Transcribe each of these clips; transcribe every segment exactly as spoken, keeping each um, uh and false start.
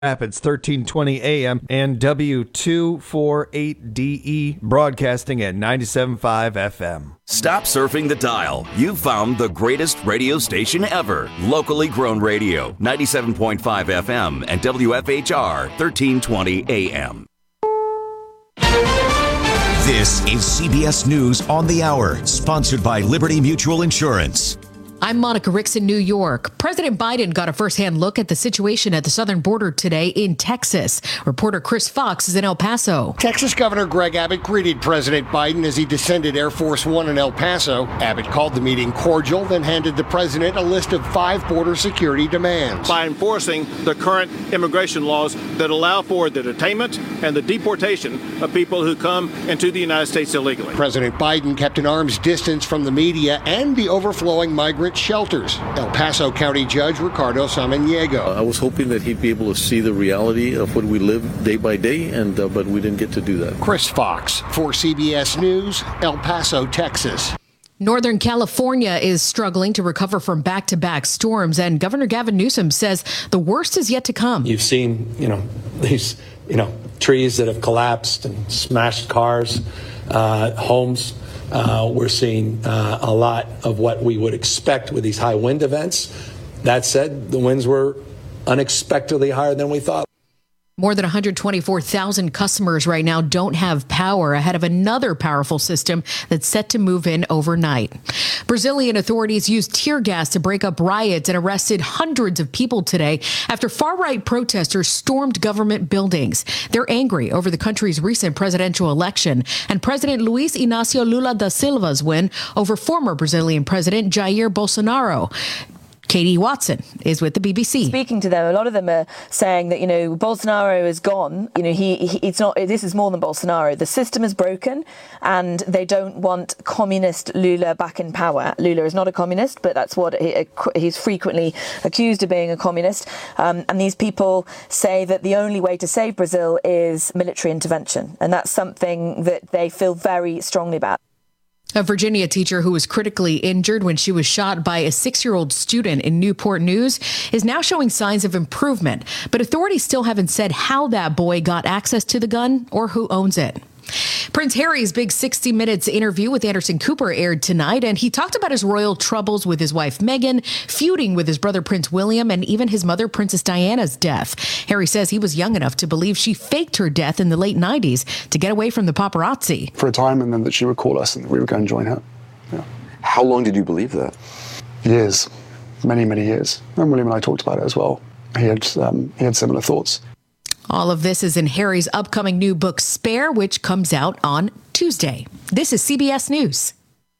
Rapids, thirteen twenty A M, and W two forty-eight D E, broadcasting at ninety-seven point five F M. Stop surfing the dial. You've found the greatest radio station ever. Locally grown radio, ninety-seven point five F M and W F H R, thirteen twenty A M. This is C B S News on the Hour, sponsored by Liberty Mutual Insurance. I'm Monica Ricks in New York. President Biden got a firsthand look at the situation at the southern border today in Texas. Reporter Chris Fox is in El Paso. Texas Governor Greg Abbott greeted President Biden as he descended Air Force One in El Paso. Abbott called the meeting cordial, then handed the president a list of five border security demands. By enforcing the current immigration laws that allow for the detainment and the deportation of people who come into the United States illegally. President Biden kept an arm's distance from the media and the overflowing migrant shelters. El Paso County Judge Ricardo Samaniego. I was hoping that he'd be able to see the reality of what we live day by day, and uh, but we didn't get to do that. Chris Fox for C B S News, El Paso, Texas. Northern California is struggling to recover from back-to-back storms, and Governor Gavin Newsom says the worst is yet to come. You've seen, you know, these, you know, trees that have collapsed and smashed cars, uh, homes. Uh, we're seeing uh, a lot of what we would expect with these high wind events. That said, the winds were unexpectedly higher than we thought. More than one hundred twenty-four thousand customers right now don't have power ahead of another powerful system that's set to move in overnight. Brazilian authorities used tear gas to break up riots and arrested hundreds of people today after far-right protesters stormed government buildings. They're angry over the country's recent presidential election and President Luiz Inácio Lula da Silva's win over former Brazilian President Jair Bolsonaro. Katie Watson is with the B B C. Speaking to them, a lot of them are saying that, you know, Bolsonaro is gone. You know, he, he it's not, this is more than Bolsonaro. The system is broken and they don't want communist Lula back in power. Lula is not a communist, but that's what he, he's frequently accused of being, a communist. Um, and these people say that the only way to save Brazil is military intervention. And that's something that they feel very strongly about. A Virginia teacher who was critically injured when she was shot by a six-year-old student in Newport News is now showing signs of improvement, but authorities still haven't said how that boy got access to the gun or who owns it. Prince Harry's big sixty minutes interview with Anderson Cooper aired tonight, and he talked about his royal troubles with his wife Meghan, feuding with his brother Prince William, and even his mother Princess Diana's death. Harry says he was young enough to believe she faked her death in the late nineties to get away from the paparazzi. For a time, and then that she would call us and we would go and join her. Yeah. How long did you believe that? Years. Many, many years. And William and I talked about it as well. He had, um, he had similar thoughts. All of this is in Harry's upcoming new book, Spare, which comes out on Tuesday. This is C B S News.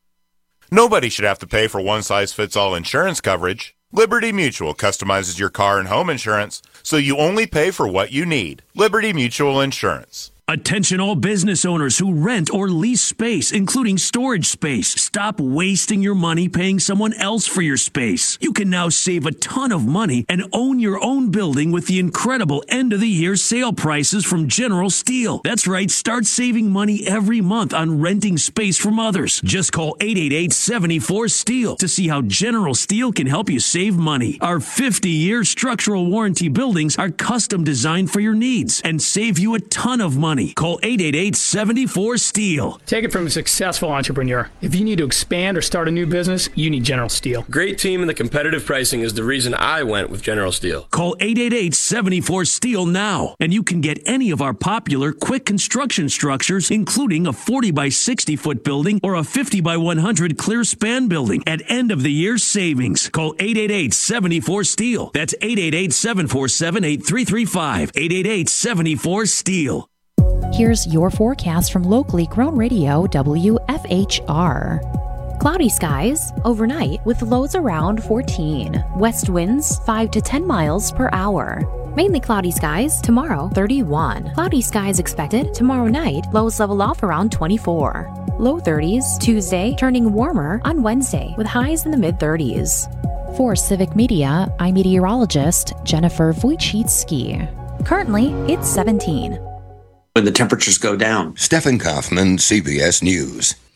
Nobody should have to pay for one-size-fits-all insurance coverage. Liberty Mutual customizes your car and home insurance, so you only pay for what you need. Liberty Mutual Insurance. Attention all business owners who rent or lease space, including storage space. Stop wasting your money paying someone else for your space. You can now save a ton of money and own your own building with the incredible end-of-the-year sale prices from General Steel. That's right, start saving money every month on renting space from others. Just call eight eight eight, seven four, STEEL to see how General Steel can help you save money. Our fifty-year structural warranty buildings are custom designed for your needs and save you a ton of money. Call eight eight eight, seven four, STEEL. Take it from a successful entrepreneur. If you need to expand or start a new business, you need General Steel. Great team and the competitive pricing is the reason I went with General Steel. Call eight eight eight, seven four, STEEL now, and you can get any of our popular quick construction structures, including a forty by sixty foot building or a fifty by one hundred clear span building at end of the year savings. Call eight eight eight, seven four, STEEL. That's eight eight eight, seven four seven, eight three three five. eight eight eight, seven four, STEEL. Here's your forecast from locally grown radio W F H R. Cloudy skies overnight with lows around fourteen. West winds five to ten miles per hour. Mainly cloudy skies tomorrow, thirty-one. Cloudy skies expected tomorrow night, lows level off around twenty-four. Low thirties Tuesday, turning warmer on Wednesday with highs in the mid thirties. For Civic Media, I'm meteorologist Jennifer Wojcicki. Currently, it's seventeen. When the temperatures go down. Stefan Kaufman, C B S News.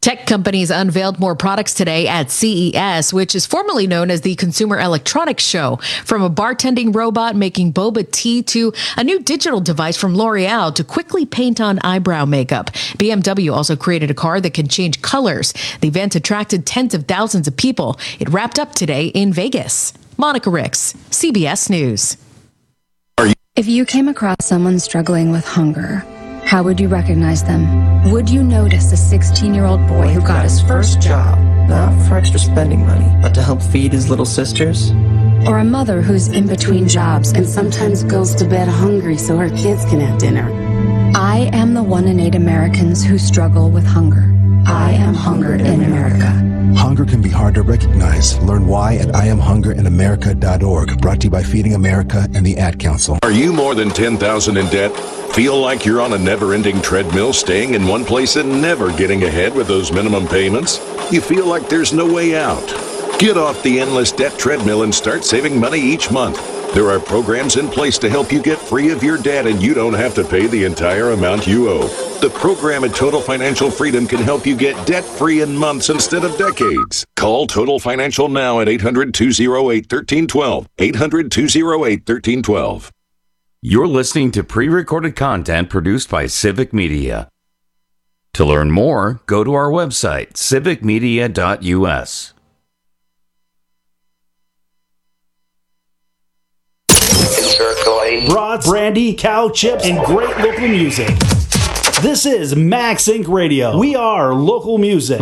Tech companies unveiled more products today at C E S, which is formerly known as the Consumer Electronics Show. From a bartending robot making boba tea to a new digital device from L'Oreal to quickly paint on eyebrow makeup. B M W also created a car that can change colors. The event attracted tens of thousands of people. It wrapped up today in Vegas. Monica Ricks, C B S News. If you came across someone struggling with hunger, how would you recognize them? Would you notice a sixteen-year-old boy who got his first job, not for extra spending money, but to help feed his little sisters? Or a mother who's in between jobs and sometimes goes to bed hungry so her kids can have dinner? I am the one in eight Americans who struggle with hunger. I am Hunger in America. Hunger can be hard to recognize. Learn why at I am hunger in america dot org. Brought to you by Feeding America and the Ad Council. Are you more than ten thousand dollars in debt? Feel like you're on a never-ending treadmill, staying in one place and never getting ahead with those minimum payments? You feel like there's no way out? Get off the endless debt treadmill and start saving money each month. There are programs in place to help you get free of your debt, and you don't have to pay the entire amount you owe. The program at Total Financial Freedom can help you get debt-free in months instead of decades. Call Total Financial now at eight hundred, two oh eight, one three one two. eight hundred, two oh eight, one three one two. You're listening to pre-recorded content produced by Civic Media. To learn more, go to our website, civic media dot u s. Brats, brandy, cow chips, and great local music. This is Max Inc Radio. We are local music.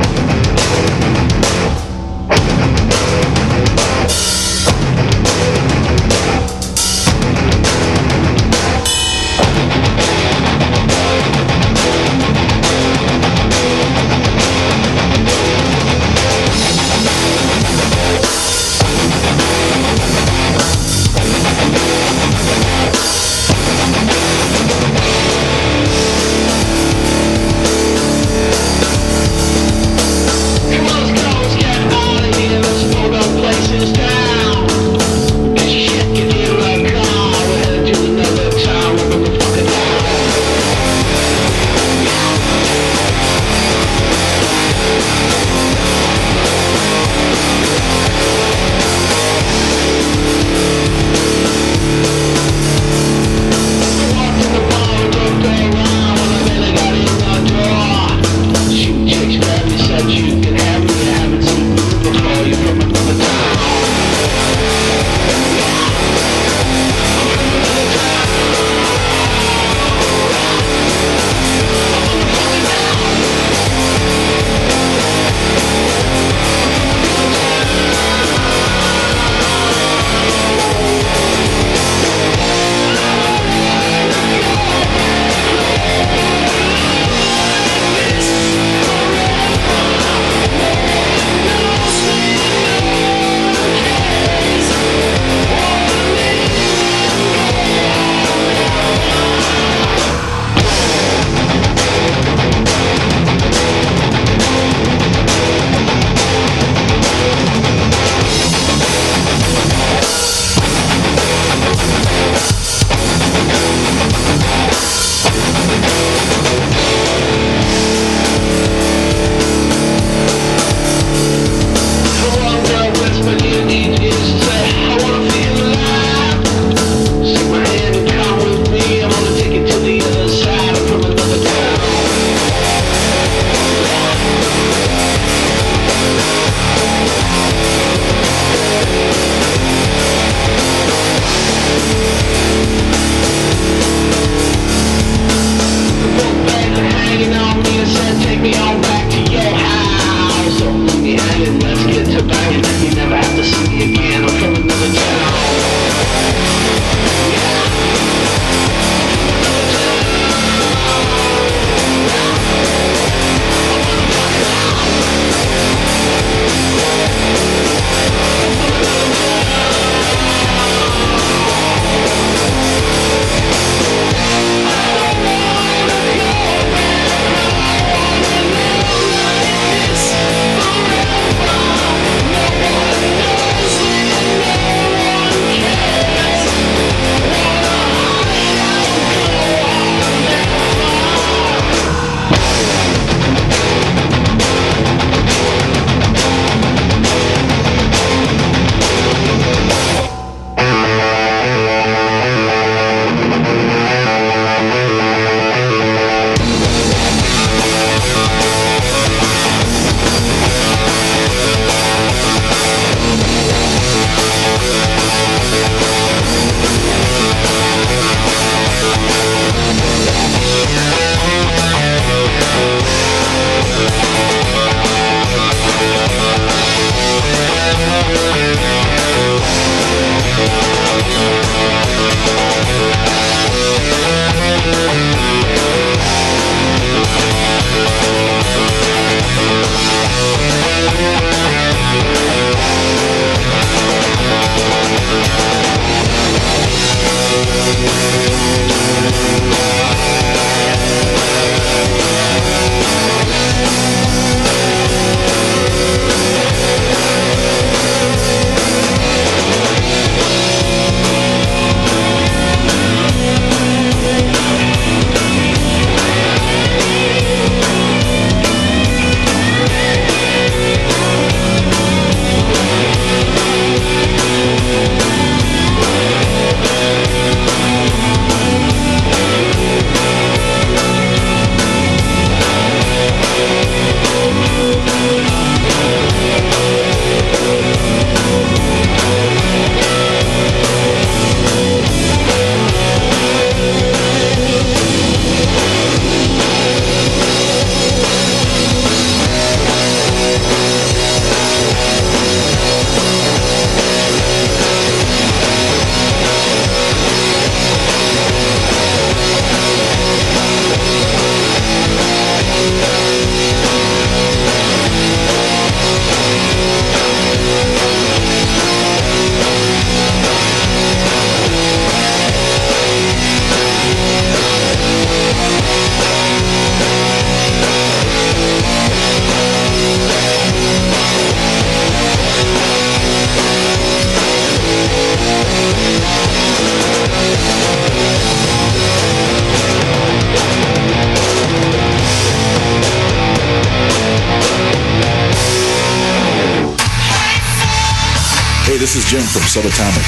This is Jim from Subatomic.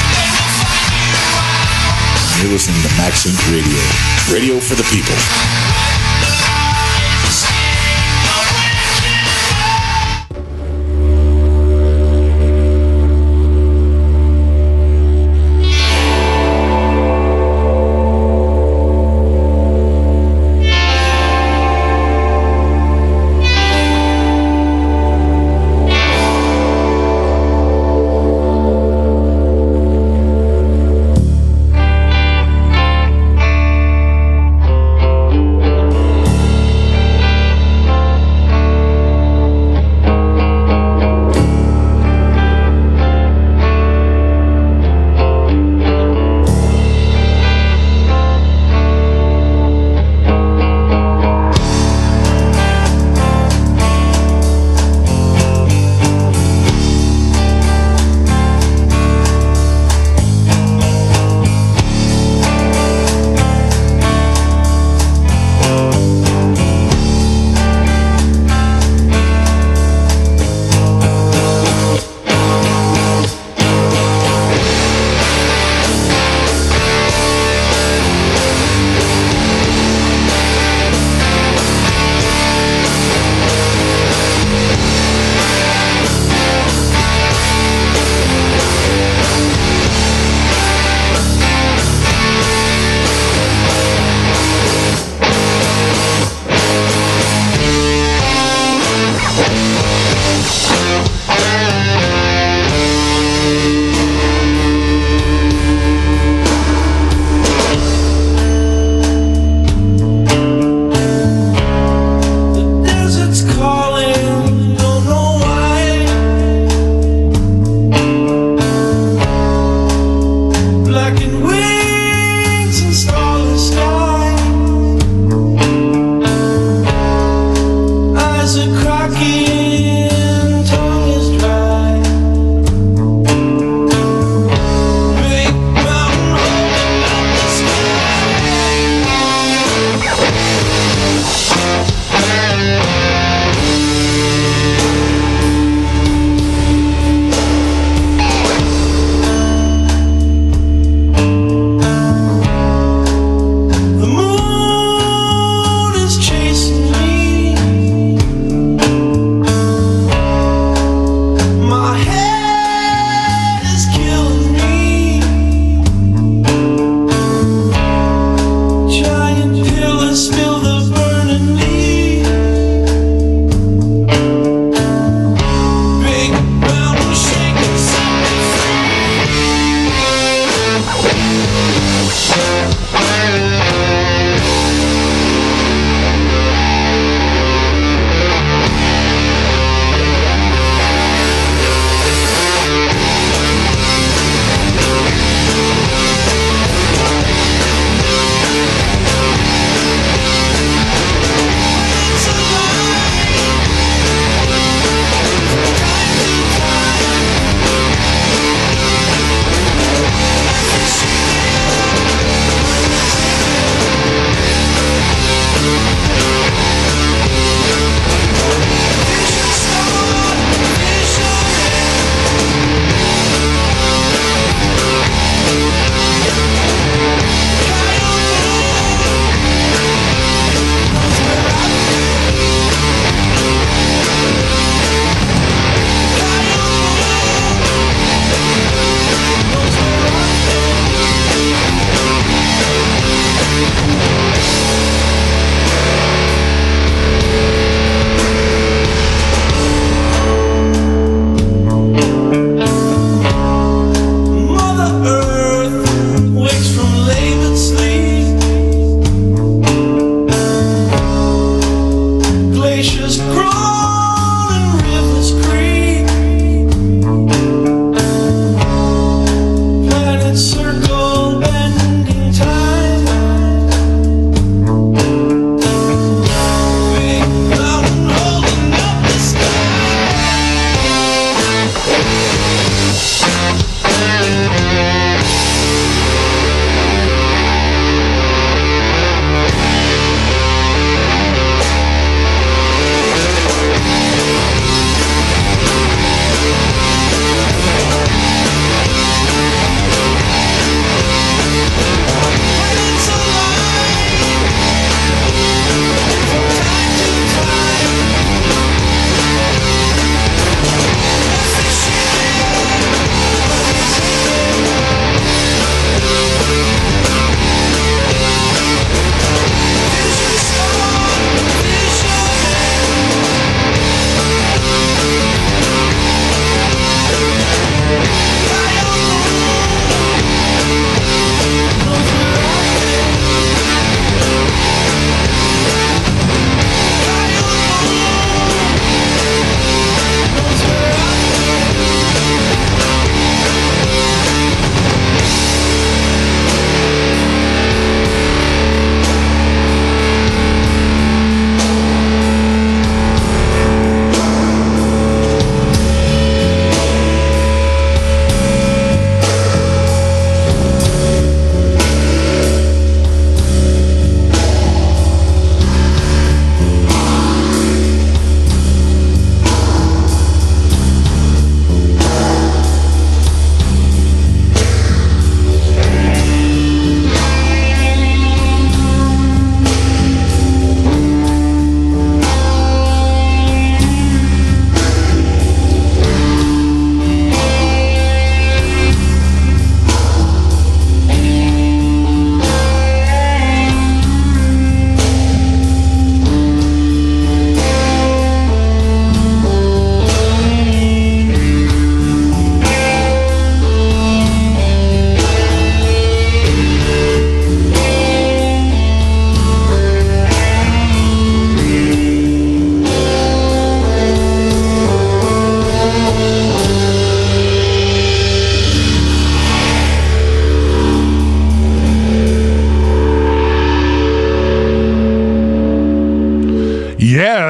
You're listening to MaxInc Radio. Radio for the people.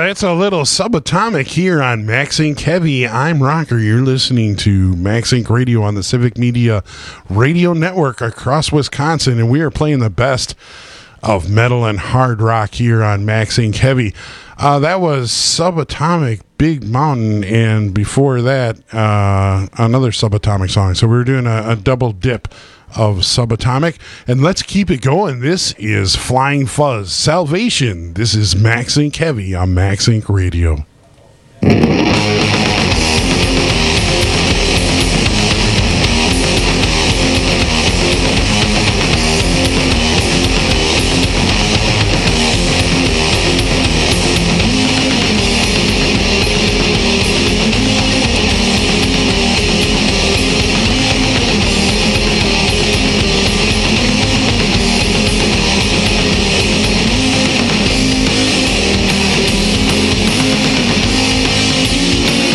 it's a little subatomic here on Max Inc Heavy. I'm Rocker. You're listening to Max Inc Radio on the Civic Media Radio Network across Wisconsin, and we are playing the best of metal and hard rock here on Max Inc Heavy. Uh, that was Subatomic, Big Mountain, and before that, uh, another Subatomic song. So we were doing a, a double dip of Subatomic, and let's keep it going. This is Flying Fuzz, Salvation. This is Max Inc Heavy on Max Inc Radio. We'll be right back.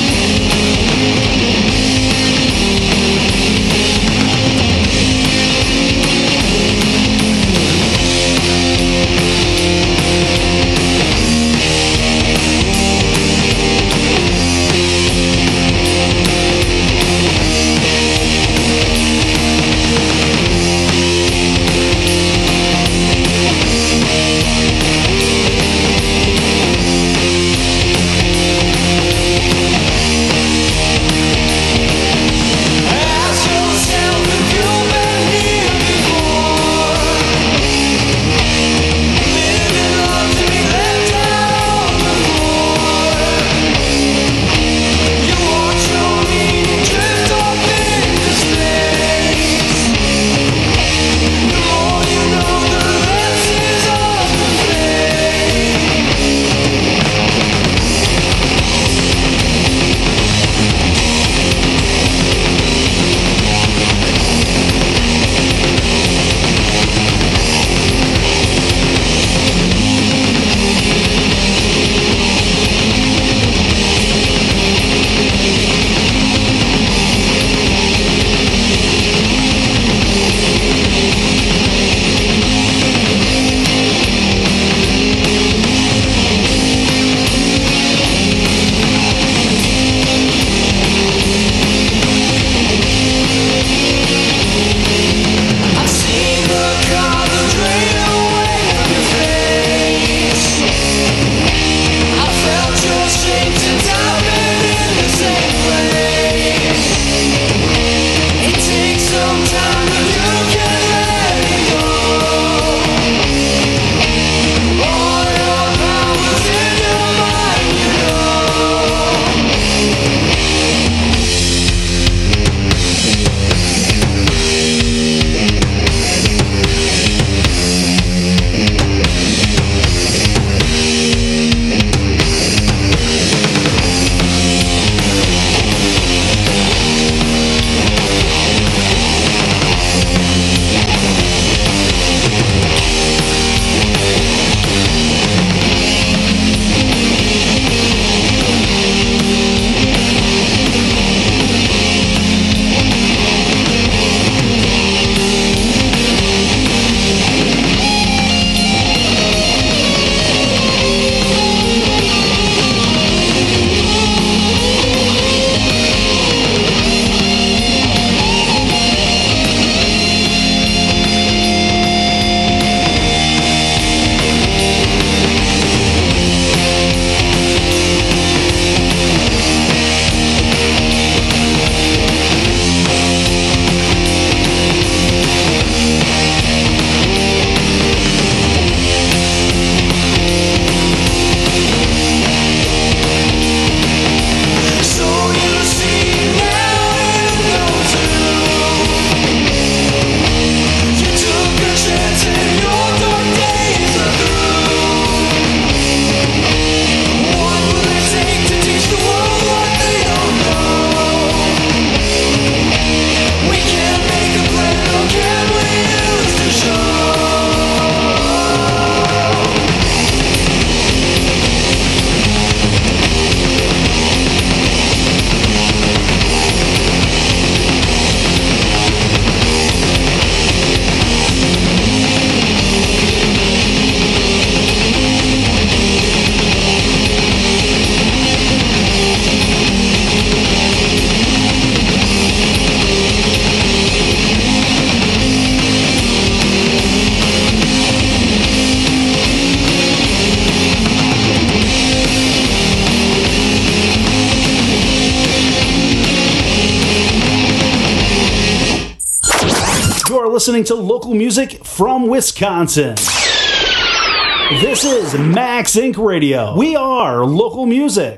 listening to local music from Wisconsin. This is Max Incorporated. Radio. We are local music.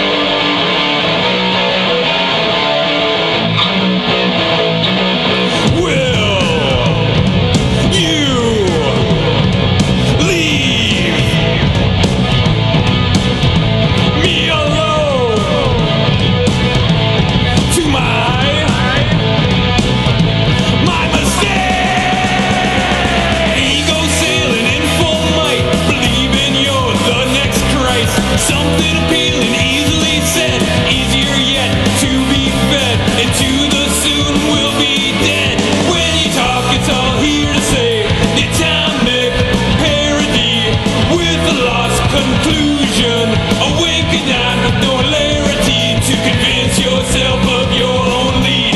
Something appealing, easily said, easier yet to be fed. Into the soon will be dead. When you talk, it's all here to say. The atomic parody with the lost conclusion. Awaken down with no hilarity to convince yourself of your own lead.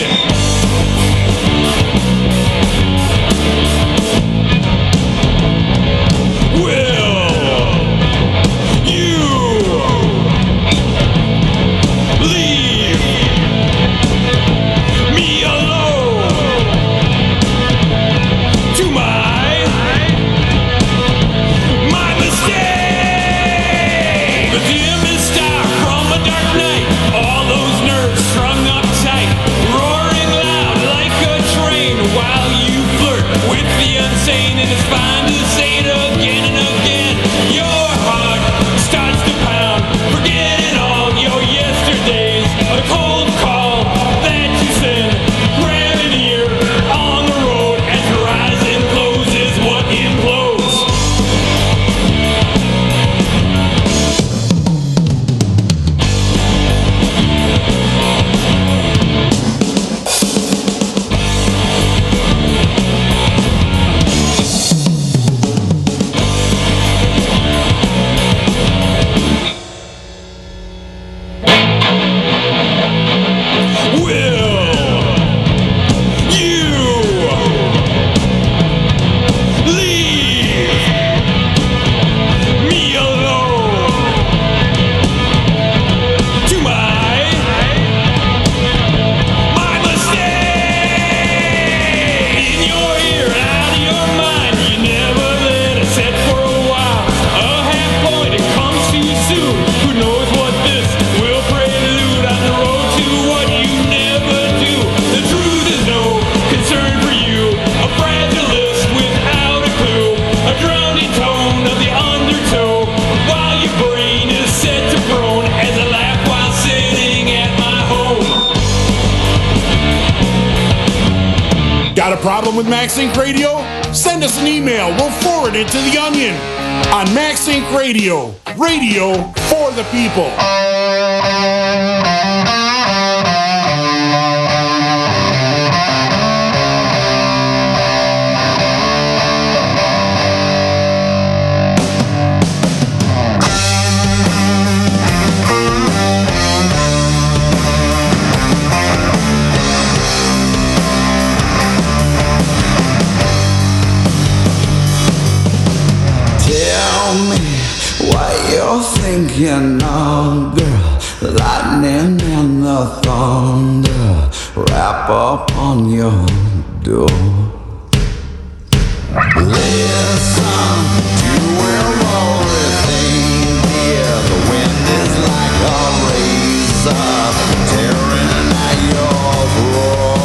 Insane, and it's fine to say it again and again. Your heart starts to pound, forgetting all your yesterdays. A cold call that you send, grab an ear on the road as horizon closes what implodes. Got a problem with Max Inc Radio? Send us an email. We'll forward it to the Onion on Max Inc Radio. Radio for the people. You're thinking of, girl, the lightning and the thunder wrap up on your door. Listen to everything here. The wind is like a razor tearing at your throat.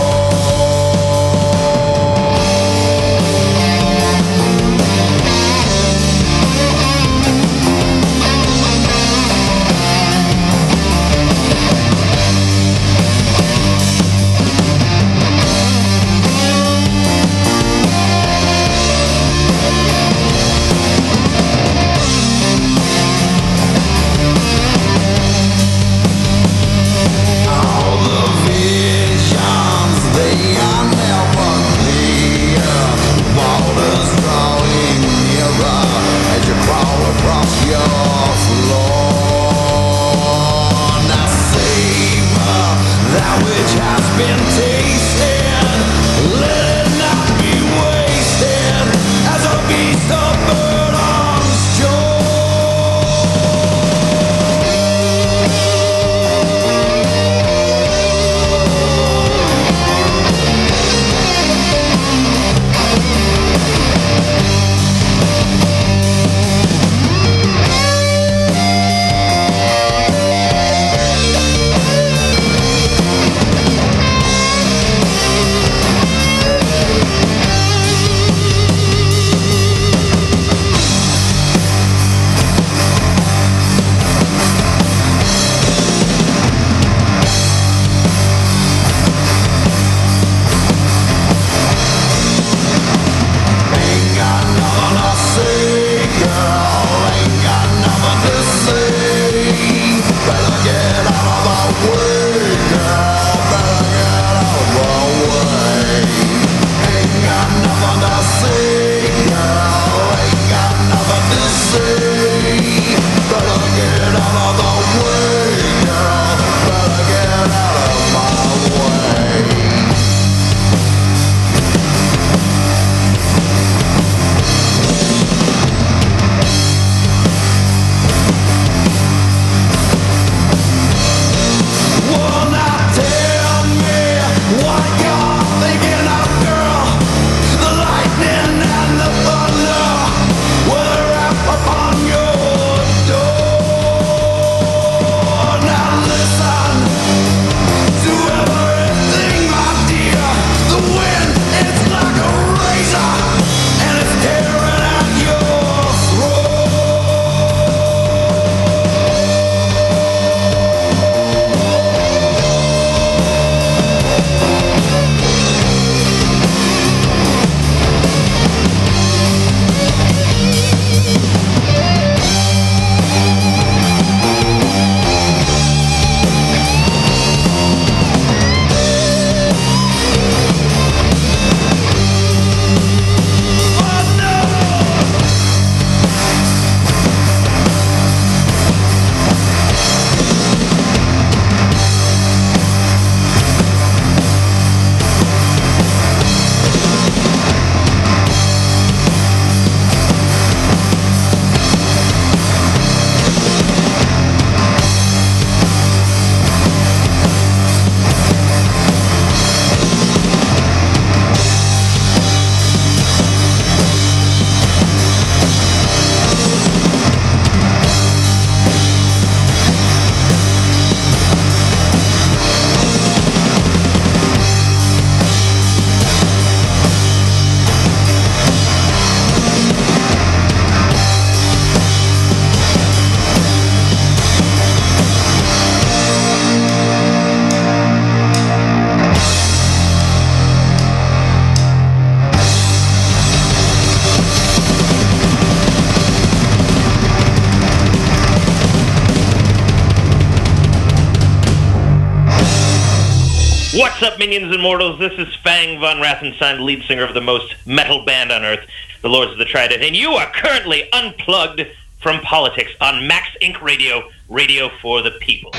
What's up, minions and mortals? This is Fang von Rathenstein, lead singer of the most metal band on Earth, the Lords of the Trident, and you are currently unplugged from politics on Max Incorporated. Radio, radio for the people.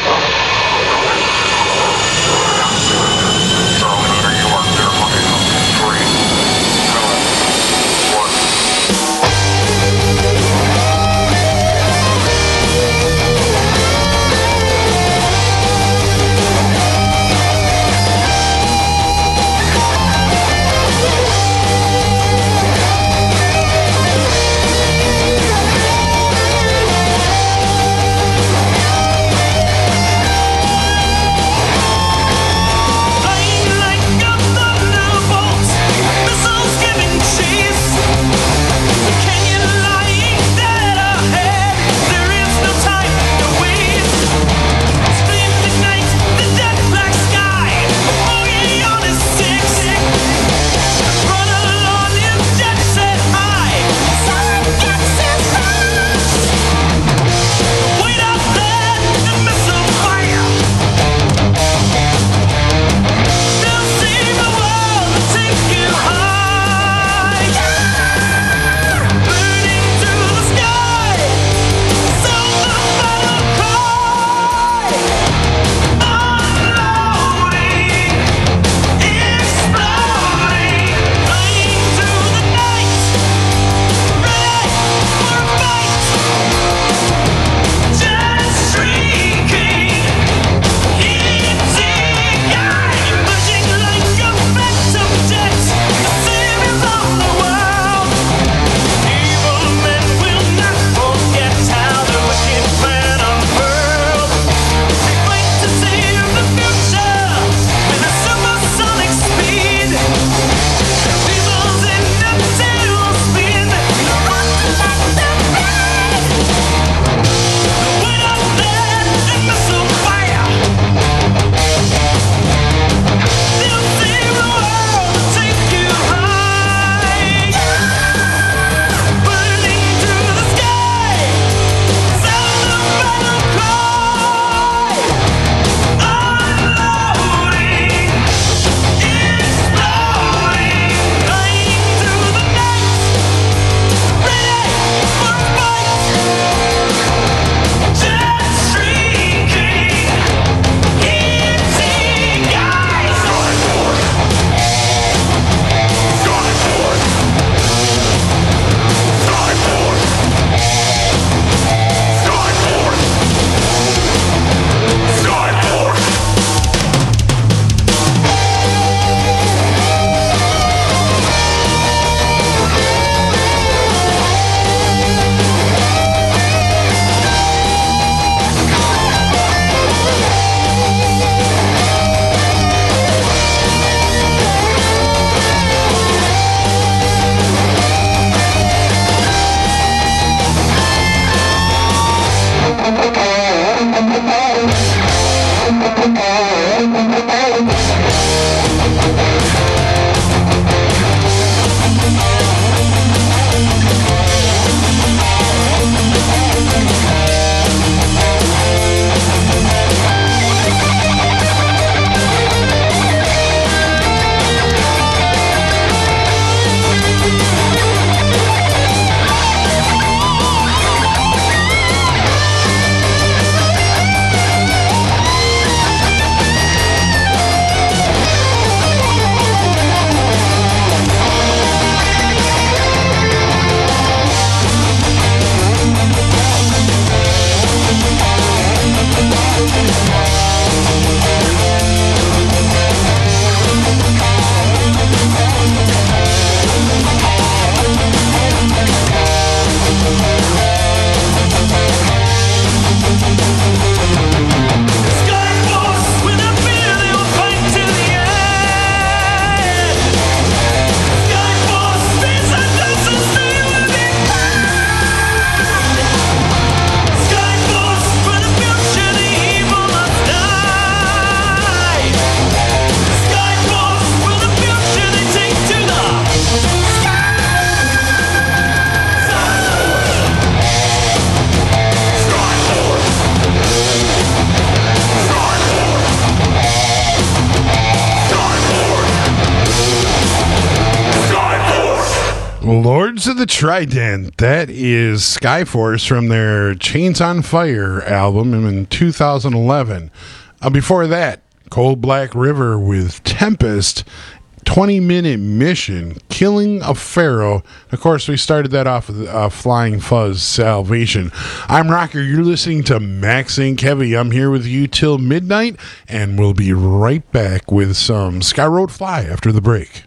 Wolves of the Trident. That is Skyforce from their Chains on Fire album in two thousand eleven. Uh, before that, Cold Black River with Tempest, twenty-minute mission, Killing a Pharaoh. Of course, we started that off with uh, Flying Fuzz, Salvation. I'm Rocker. You're listening to Max Inc Heavy. I'm here with you till midnight, and we'll be right back with some Sky Road Fly after the break.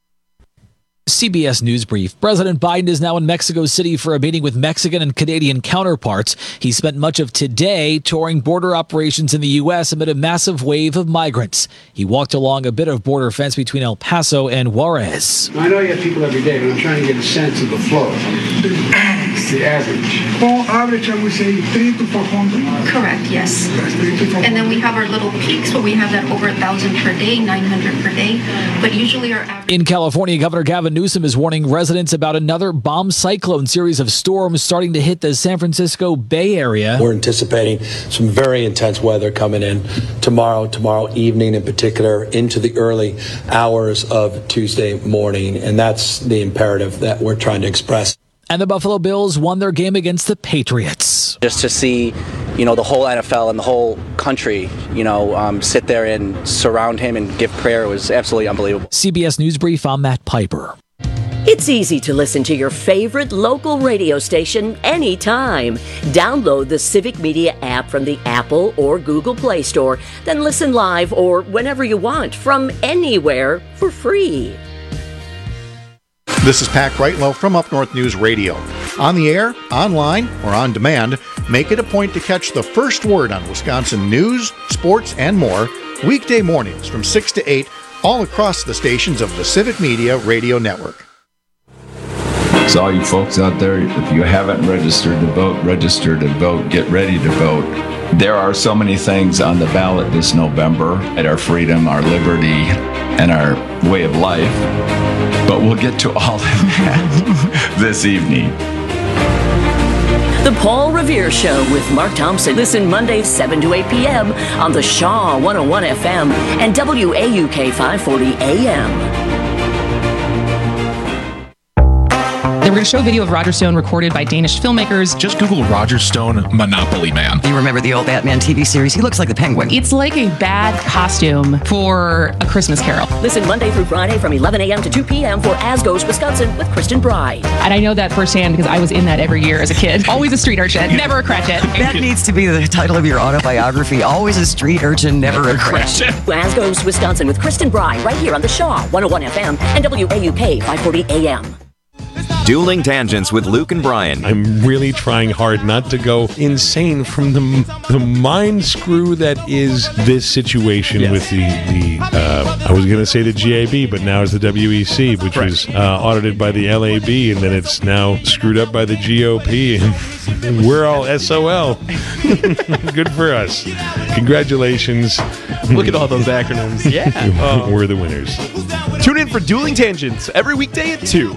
C B S News Brief. President Biden is now in Mexico City for a meeting with Mexican and Canadian counterparts. He spent much of today touring border operations in the U S amid a massive wave of migrants. He walked along a bit of border fence between El Paso and Juarez. I know you have people every day, but I'm trying to get a sense of the flow. The average. Well, average, I would say three to four hundred. Correct, yes. And then we have our little peaks where we have that over one thousand per day, nine hundred per day. But usually our average... In California, Governor Gavin Newsom is warning residents about another bomb cyclone series of storms starting to hit the San Francisco Bay Area. We're anticipating some very intense weather coming in tomorrow, tomorrow evening in particular, into the early hours of Tuesday morning. And that's the imperative that we're trying to express. And the Buffalo Bills won their game against the Patriots. Just to see, you know, the whole N F L and the whole country, you know, um, sit there and surround him and give prayer was absolutely unbelievable. C B S News Brief, I'm Matt Piper. It's easy to listen to your favorite local radio station anytime. Download the Civic Media app from the Apple or Google Play Store, then listen live or whenever you want from anywhere for free. This is Pat Greitlow from Up North News Radio. On the air, online, or on demand, make it a point to catch the first word on Wisconsin news, sports, and more weekday mornings from six to eight all across the stations of the Civic Media Radio Network. So all you folks out there, if you haven't registered to vote, register to vote, get ready to vote. There are so many things on the ballot this November at our freedom, our liberty, and our way of life. But we'll get to all of that this evening. The Paul Revere Show with Mark Thompson. Listen Mondays seven to eight p.m. on the Shaw one oh one F M and W A U K five forty A M. They were going to show a video of Roger Stone recorded by Danish filmmakers. Just Google Roger Stone Monopoly Man. You remember the old Batman T V series? He looks like the Penguin. It's like a bad costume for A Christmas Carol. Listen Monday through Friday from eleven a.m. to two p.m. for As Goes Wisconsin with Kristen Bride. And I know that firsthand because I was in that every year as a kid. Always a street urchin, never a Cratchit. That needs to be the title of your autobiography. Always a street urchin, never a Cratchit. As Goes Wisconsin with Kristen Bride right here on the Shaw one oh one F M and W A U K five forty A M. Dueling Tangents with Luke and Brian. I'm really trying hard not to go insane from the the mind screw that is this situation yes. with the, the uh, I was going to say the G A B, but now it's the W E C, which right. was uh, audited by the L A B, and then it's now screwed up by the G O P, and we're all S O L. Good for us. Congratulations. Look at all those acronyms. Yeah. Oh. We're the winners. Tune in for Dueling Tangents every weekday at two.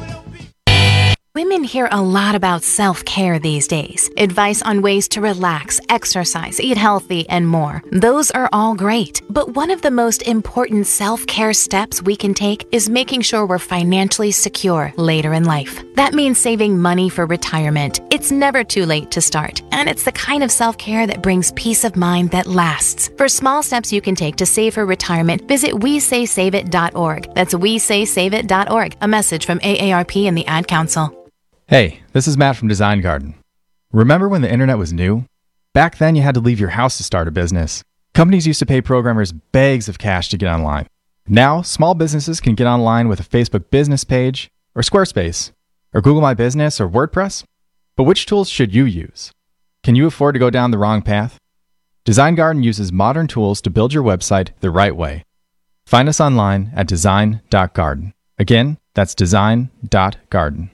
Women hear a lot about self-care these days. Advice on ways to relax, exercise, eat healthy, and more. Those are all great. But one of the most important self-care steps we can take is making sure we're financially secure later in life. That means saving money for retirement. It's never too late to start. And it's the kind of self-care that brings peace of mind that lasts. For small steps you can take to save for retirement, visit we say save it dot org. That's we say save it dot org. A message from A A R P and the Ad Council. Hey, this is Matt from Design Garden. Remember when the internet was new? Back then, you had to leave your house to start a business. Companies used to pay programmers bags of cash to get online. Now, small businesses can get online with a Facebook business page, or Squarespace, or Google My Business, or WordPress. But which tools should you use? Can you afford to go down the wrong path? Design Garden uses modern tools to build your website the right way. Find us online at design dot garden. Again, that's design dot garden.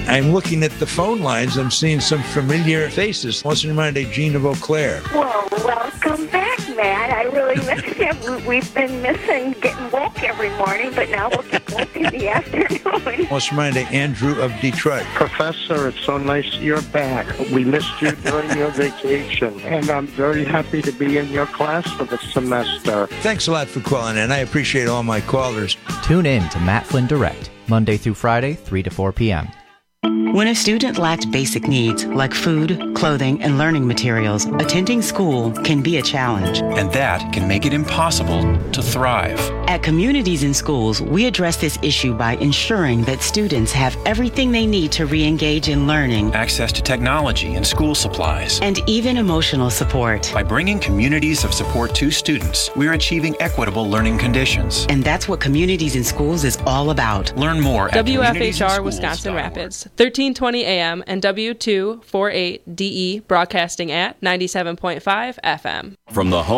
I'm looking at the phone lines. I'm seeing some familiar faces. What's in mind, Jean of Eau Claire? Well, welcome back, Matt. I really miss you. We've been missing getting woke every morning, but now we'll get woke in the afternoon. What's in mind, Andrew of Detroit? Professor, it's so nice you're back. We missed you during your vacation, and I'm very happy to be in your class for the semester. Thanks a lot for calling in. I appreciate all my callers. Tune in to Matt Flynn Direct, Monday through Friday, three to four p.m. When a student lacks basic needs like food, clothing, and learning materials, attending school can be a challenge. And that can make it impossible to thrive. At Communities in Schools, we address this issue by ensuring that students have everything they need to re-engage in learning, access to technology and school supplies, and even emotional support. By bringing communities of support to students, we're achieving equitable learning conditions. And that's what Communities in Schools is all about. Learn more at W F H R Wisconsin Rapids, thirteen twenty A M and W two forty-eight D E, broadcasting at ninety-seven point five F M. From the home